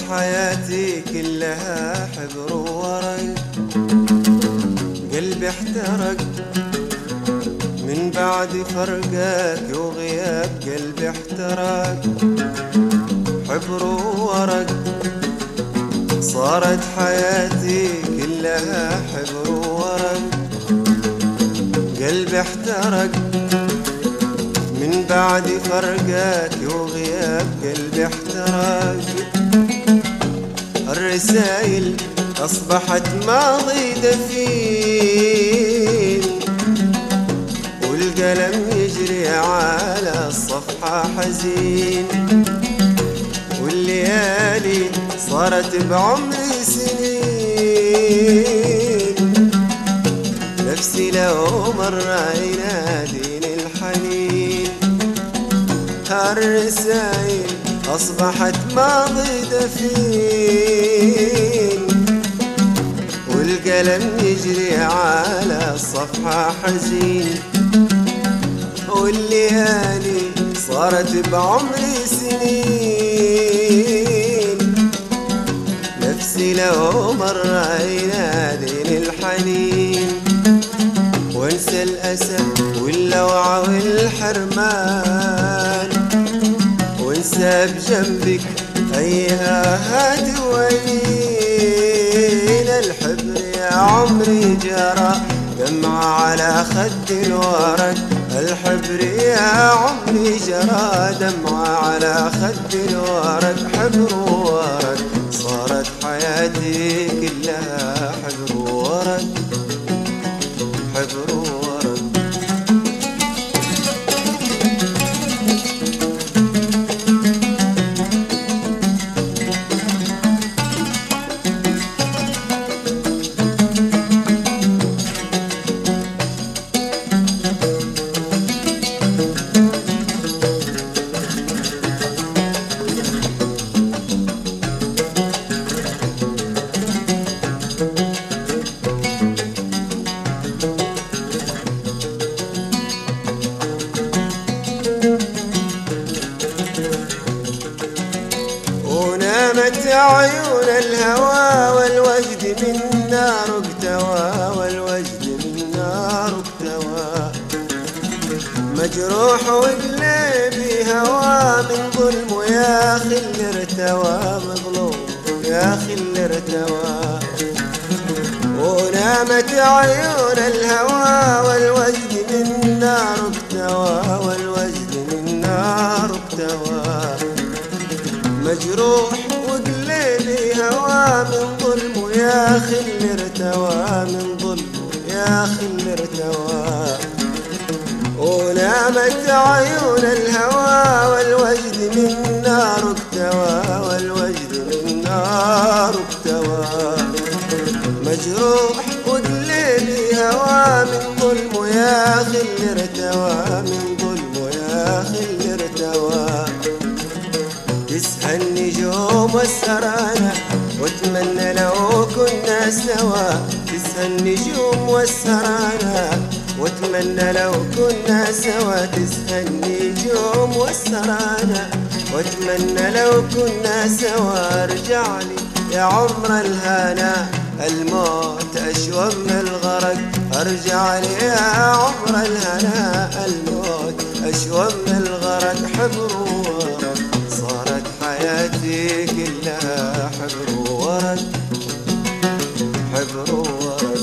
حياتي كلها حبر وورق، قلبي احترق من بعد فرقك وغياب قلبي احترق. حبر وورق صارت حياتي كلها حبر وورق، قلبي احترق من بعد فرقك وغياب قلبي احترق. الرسايل أصبحت ماضي دفين، والقلم يجري على الصفحة حزين، والليالي صارت بعمري سنين. نفسي لو مر يناديني الحنين، هالرسايل أصبحت ماضي دفين، والقلم يجري على الصفحة حزين، والليالي صارت بعمري سنين. نفسي لو مر يناديني الحنين، وانسى الأسى واللوعة والحرمان، وانسى بجنبك أيها دوين. الحبر يا عمري جرى دمعة على خد الورق، الحبر يا عمري جرى دمعة على خد الورق. حبر وورق صارت حياتي كلها حبر وورق، حبر وورق. ونامت عيون الهوى والوجد من نار اكتوى، والوجد من نار اكتوى. مجروح وقلبي هوى من ظلم، يا اخي اللي ارتوى مظلوم، يا اخي اللي ارتوى. ونامت عيون الهوى والوجد من نار اكتوى، والوجد من نار اكتوى. مجروح وقلبي هوى من ظلم، يا اخي اللي ارتوى من ظلم، يا اخي اللي ارتوى. ونامت عيون الهوى والوجد من نار اكتوى، والوجد من نار اكتوى. مجروح وقلبي هوى من ظلم، يا اخي اللي ارتوى من ظلم، يا اخي اللي ارتوى. تسهى النجوم والسرانا واتمنى لو كنا سوا، تسهى النجوم والسرانا واتمنى لو كنا سوا. تسهى النجوم والسرانا واتمنى لو كنا سوا. ارجعلي يا عمر الهنا الموت أشوى من الغرق، ارجعلي يا عمر الهنا الموت أشوى من الغرق. حبر وورق صارت حياتي كلها حبر وورق، حبر وورق.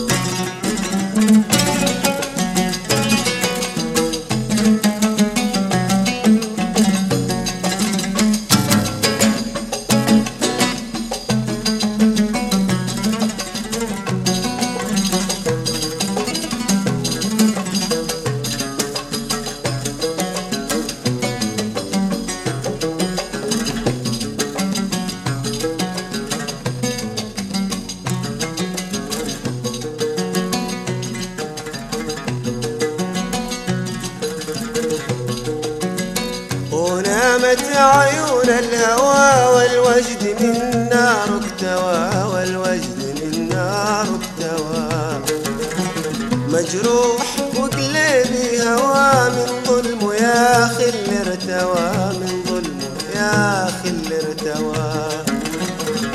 ونامت عيون الهوى والوجد من نار اكتوى، والوجد من نار اكتوى. مجروح وقلبي هوى من ظلم، يا اخي اللي ارتوى من ظلم، يا اخي اللي ارتوى.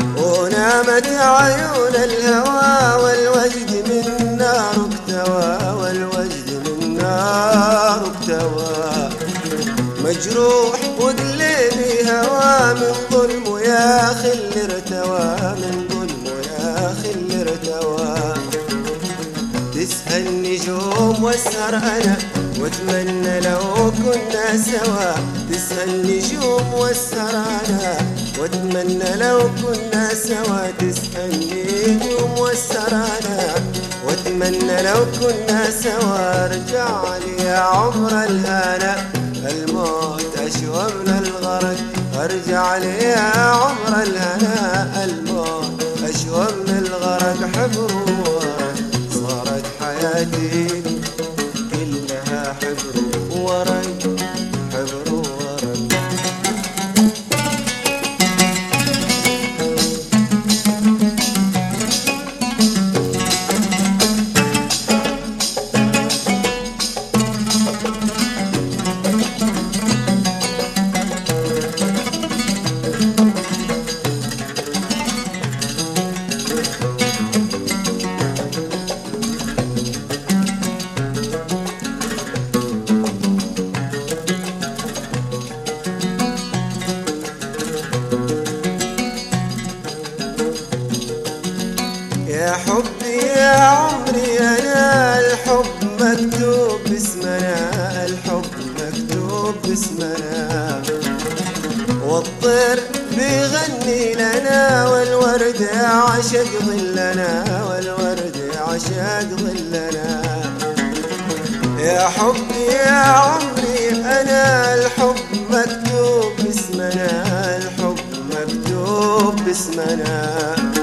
نامت عيون الهوى والوجد من نار اكتوى، والوجد من نار اكتوى. مجروح وقلبي هوى من ظلم يا خل ارتوى، من ظلم يا خل ارتوى. تسهى النجوم واسهر انا واتمنى لو كنا سوا، تسهى النجوم واسهر انا واتمنى لو كنا سوا، تسهى النجوم واسهر انا واتمنى لو كنا سوا. ارجع لي يا عمر الهنا الموت اشوى من الغرق، ارجع لي يا عمر الهنا الموت اشوى من الغرق. حبر وورق صارت حياتي كلها حبر وورق، حبر وورق. يا حبي يا عمري أنا الحب مكتوب باسمنا، الحب مكتوب باسمنا. والطير بيغني لنا والورد عشق ظلنا، والورد عشق ظلنا. يا حبي يا عمري أنا الحب مكتوب باسمنا، الحب مكتوب باسمنا.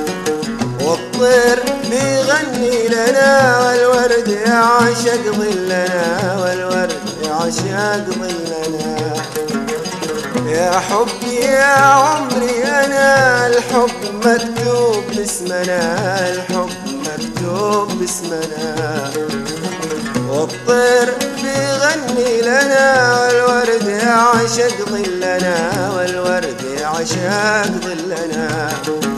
والطير بيغني لنا والورد عشق ظلنا، والورد عشق ظلنا. يا حبي يا عمري أنا الحب مكتوب باسمنا، الحب مكتوب باسمنا. والطير بيغني لنا والورد عشق ظلنا، والورد عشق ظلنا.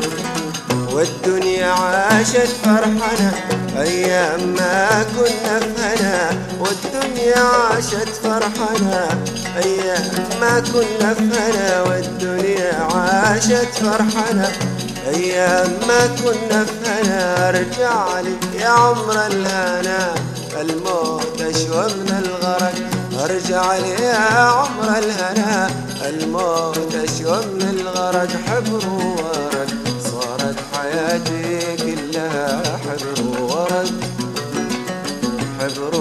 والدنيا عاشت فرحنا أيام ما كنا في هنا، والدنيا عاشت فرحنا أيام ما كنا في هنا، والدنيا عاشت فرحنا أيام ما كنا في هنا. ارجع لي يا عمر الهنا الموت أشوى من الغرق، ارجع لي يا عمر الهنا الموت أشوى من الغرق. حبر وورق صارت حياتي كلها حبر وورق، حبر